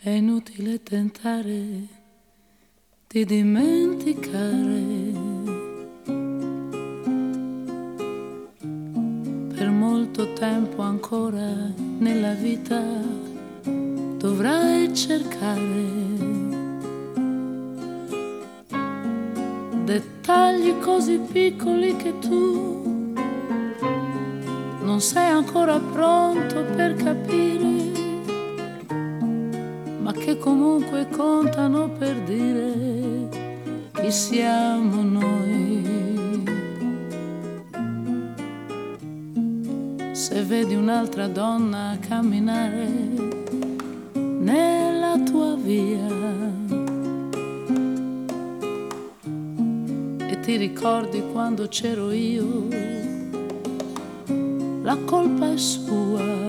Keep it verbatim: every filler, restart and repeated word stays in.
è inutile tentare di dimenticare. Per molto tempo ancora nella vita dovrai cercare dettagli così piccoli che tu non sei ancora pronto per capire, ma che comunque contano per dire chi siamo noi. Se vedi un'altra donna camminare nella tua via e ti ricordi quando c'ero io, la colpa è sua.